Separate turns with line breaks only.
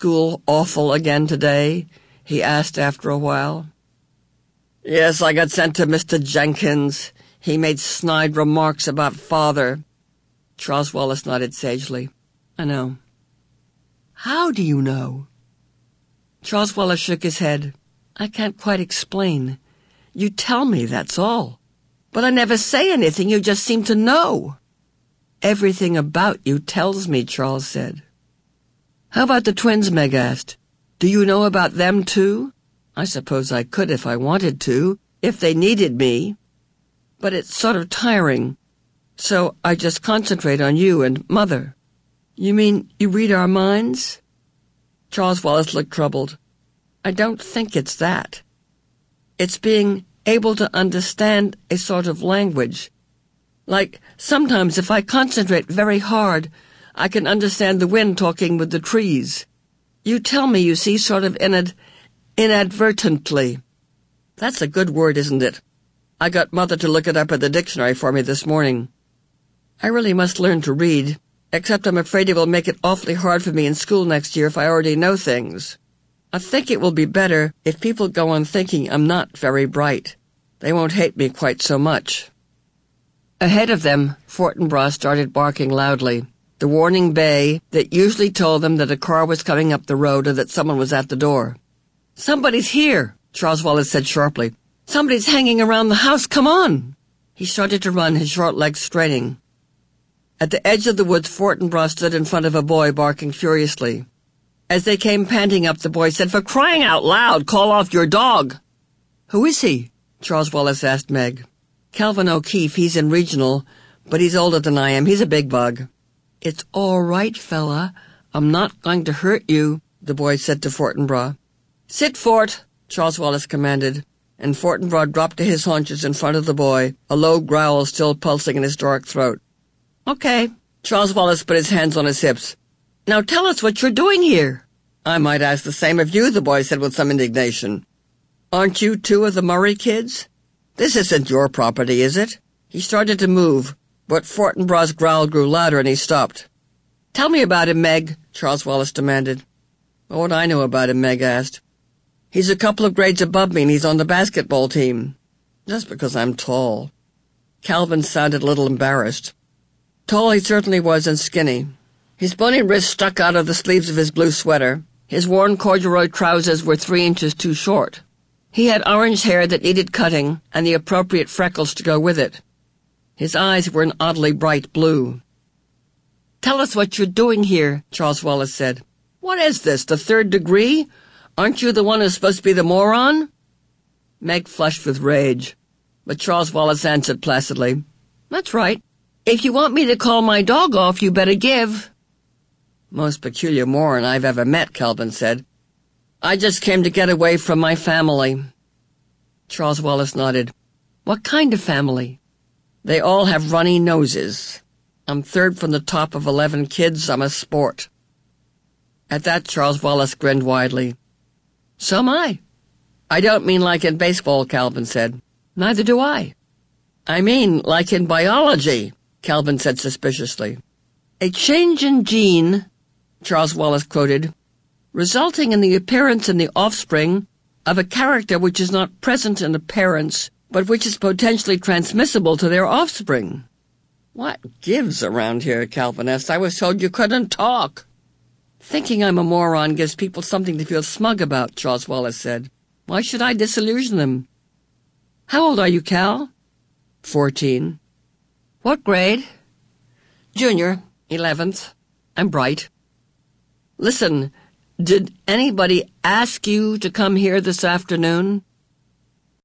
school awful again today?" he asked after a while. "Yes, I got sent to Mr. Jenkins. He made snide remarks about Father." Charles Wallace nodded sagely. "I know." "How do you know?" Charles Wallace shook his head. "I can't quite explain. You tell me, that's all. But I never say anything, you just seem to know." "Everything about you tells me," Charles said. "How about the twins?" Meg asked. "Do you know about them, too? I suppose I could if I wanted to, if they needed me. But it's sort of tiring, so I just concentrate on you and Mother." "You mean you read our minds?" Charles Wallace looked troubled. "I don't think it's that. It's being able to understand a sort of language. Like, sometimes if I concentrate very hard, I can understand the wind talking with the trees. You tell me, you see, sort of inadvertently. That's a good word, isn't it? I got Mother to look it up in the dictionary for me this morning. I really must learn to read, except I'm afraid it will make it awfully hard for me in school next year if I already know things. I think it will be better if people go on thinking I'm not very bright. They won't hate me quite so much." Ahead of them, Fortinbras started barking loudly, the warning bay that usually told them that a car was coming up the road or that someone was at the door. "Somebody's here," Charles Wallace said sharply. "Somebody's hanging around the house. Come on!" He started to run, his short legs straining. At the edge of the woods, Fortinbras stood in front of a boy, barking furiously. As they came panting up, the boy said, "For crying out loud, call off your dog!" "Who is he?" Charles Wallace asked Meg. "Calvin O'Keefe. He's in regional, but he's older than I am. He's a big bug." "It's all right, fella. I'm not going to hurt you," the boy said to Fortinbras. "Sit, Fort," Charles Wallace commanded, and Fortinbras dropped to his haunches in front of the boy, a low growl still pulsing in his dark throat. "Okay." Charles Wallace put his hands on his hips. "Now tell us what you're doing here." "I might ask the same of you," the boy said with some indignation. "Aren't you two of the Murray kids? This isn't your property, is it?" He started to move, but Fortinbras' growl grew louder and he stopped. "Tell me about him, Meg," Charles Wallace demanded. "What would I know about him?" Meg asked. "He's a couple of grades above me and he's on the basketball team." "Just because I'm tall." Calvin sounded a little embarrassed. Tall he certainly was, and skinny. His bony wrists stuck out of the sleeves of his blue sweater. His worn corduroy trousers were 3 inches too short. He had orange hair that needed cutting, and the appropriate freckles to go with it. His eyes were an oddly bright blue. "Tell us what you're doing here," Charles Wallace said. "What is this, the 3rd degree? Aren't you the one who's supposed to be the moron?" Meg flushed with rage, but Charles Wallace answered placidly, "That's right. If you want me to call my dog off, you better give." "Most peculiar moron I've ever met," Calvin said. "I just came to get away from my family." Charles Wallace nodded. "What kind of family?" "They all have runny noses. I'm 3rd from the top of 11 kids. I'm a sport." At that, Charles Wallace grinned widely. "So am I." "I don't mean like in baseball," Calvin said. "Neither do I." "I mean like in biology," Calvin said suspiciously. "A change in gene," Charles Wallace quoted, "resulting in the appearance in the offspring of a character which is not present in the parents, but which is potentially transmissible to their offspring." "What gives around here?" Calvin asked. "I was told you couldn't talk." "Thinking I'm a moron gives people something to feel smug about," Charles Wallace said. "Why should I disillusion them?" "How old are you, Cal?" 14. "What grade?" "Junior, 11th. I'm bright." "Listen, did anybody ask you to come here this afternoon?"